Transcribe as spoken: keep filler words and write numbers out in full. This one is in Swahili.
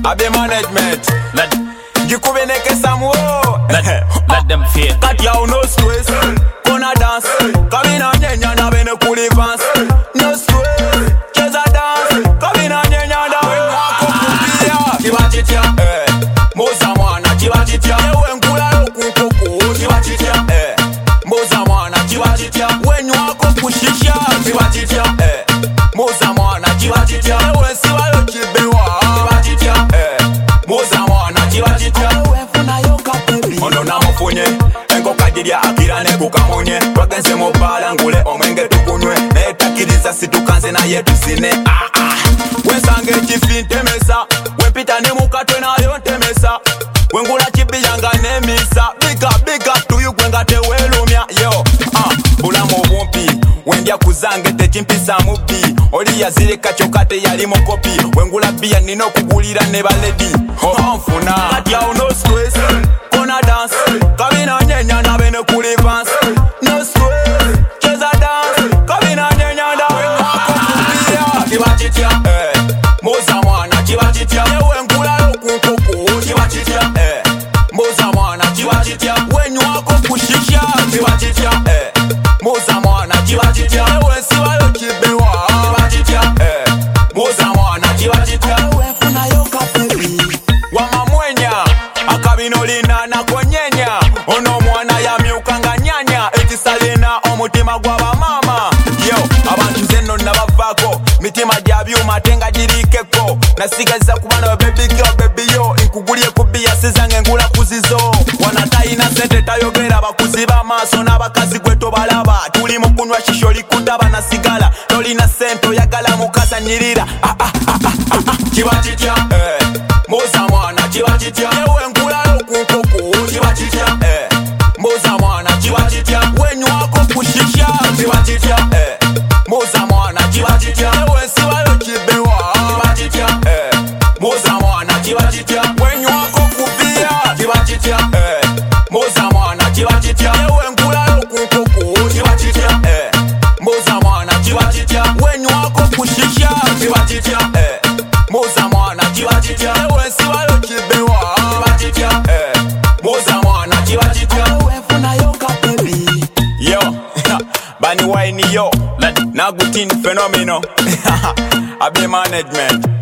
Abe management. Let, Gikubeneke samuo. let, let them fear. Kat ya no stress. Kona dance. Kabina nyenya na bene kuli vans. No stress. Cheza dance. Kabina nyenya na bene wako kupia. Chibachitia. Eh. Moza mwana chibachitia. Ewe nkula lukunkoko. Chibachitia. Eh. Moza mwana chibachitia. Wenyu wako kushisha. Chibachitia. Eh. Moza mwana chibachitia. Ewe siwa yo chibewa. Chibachitia. Eh. Moza mwana chibachitia. Ewe funa yoka baby. Ono na mufunye. Engo kajiria akira ne kukamunye. Wagense mobala ngule omwenge tukunywe. Netakiriza situkanze na yetu sine. Ah ah. Wensange chifinte mesa. Wepita ni mukatwe na yote mesa. Wengula chibiyanga nemisa. Big up, big up to you kwenga tewelumya. Yo, ah, bulamu obumpi. Wendya kuzange techimpisa mubi. Oli yazirika chokate yali mokopi. Wengula bia nino kugulira ne baledi. Ho mfuna Kat ya no stress. Kona dance. Kabina nyenya na bene kuli vans. No stress. Cheza dance. Kabina nyenya na bene wako kupia. Chibachitia. Eh. Moza mwana chibachitia. Ewe nkula lukunkoko. Chibachitia. Eh. Moza mwana chibachitia. Wenyu wako kushisha. Chibachitia. Eh. Moza mwana chibachitia. Ewe siwa yo chibewa. Chibachitia. Eh. Moza mwana chibachitia. Ewe funa yoka baby. Wama mwenya akabino lina na konyenya. Ono mwana ya miukanga nyanya. Etisalina omutima gwa bamama. Yo, abantu zeno nabavako. Mitima gya byuma tenga jirikeko. Nasigaza kubana baby girl baby yo. Inkugulie kubia sizange ngula kuzizo. Wanatayina sente tayogera bakuziba maso n'abakazi gweto balaba. Tuli mu kunywa shisho likutaba na sigala. Tolina sento yagala mukaza nyirira. Ah ah ah ah ah ah. Chibachitia. Eh. Moza mwana chibachitia. Ewe nkula lukunkoko. Chibachitia. Eh. Moza mwana chibachitia. Wenyu wako kushisha. Chibachitia. Eh. Moza mwana chibachitia. Ewe siwa yo chibewa. Chibachitia. Eh. Moza mwana chibachitia. Wenyu wako kupia. Chibachitia. Eh. Moza mwana chibachitia. Ewe nkula lukunkoko. Chibachitia. Eh. Moza mwana chibachitia. Wenyu wako kushisha. Chibachitia. Eh. Moza mwana chibachitia. Ewe siwa yo chibewa. Chibachitia. Eh. Moza mwana chibachitia. Ewe funa yoka baby. Yo, bani waini yo. Let, Nagutin phenomenal. Abe management.